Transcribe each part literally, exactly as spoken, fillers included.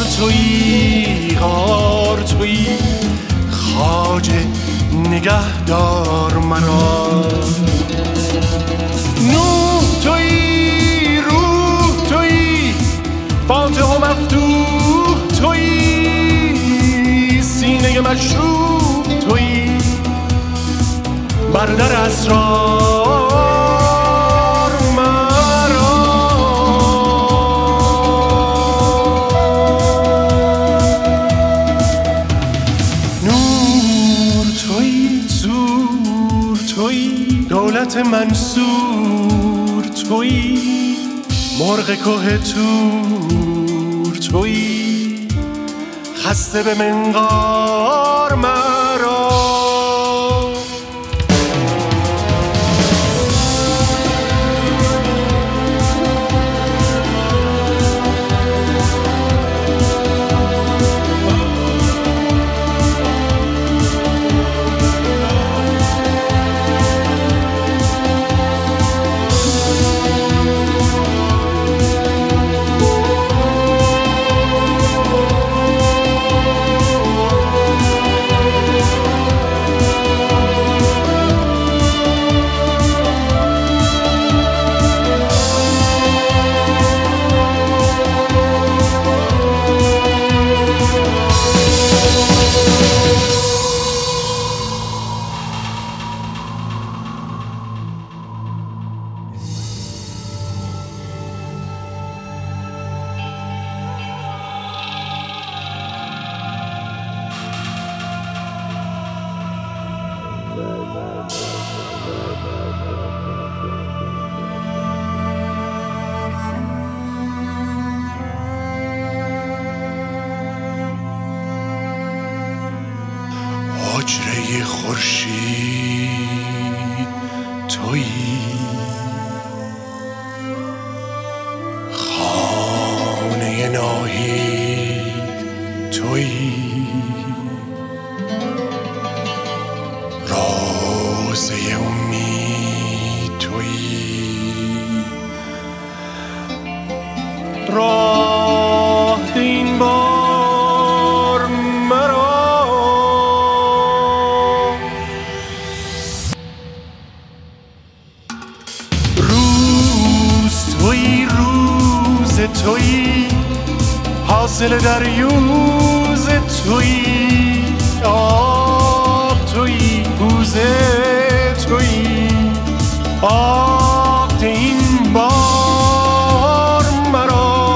تویی، غار تویی، خواجه نگهدار مرا. نور تویی، روح تویی، فاتح و مفتوح تویی، سینه مشروب تویی، بر در اسرار مرا. نور تویی، زور تویی، دولت منصور تویی، مرغ که تور تویی، خسته به منقار مرا. حجره خورشید تویی، خانه ناهید تویی، روزه امید تویی، راه این بار مرا. تویی، حاصل دریوز تویی، آب تویی، بوزه تویی، آب این بار مرا.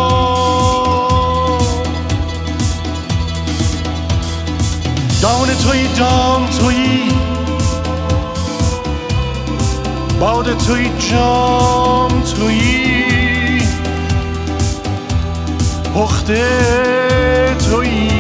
دانه تویی، دام تویی، باده تویی، جام تویی، پخته تویی،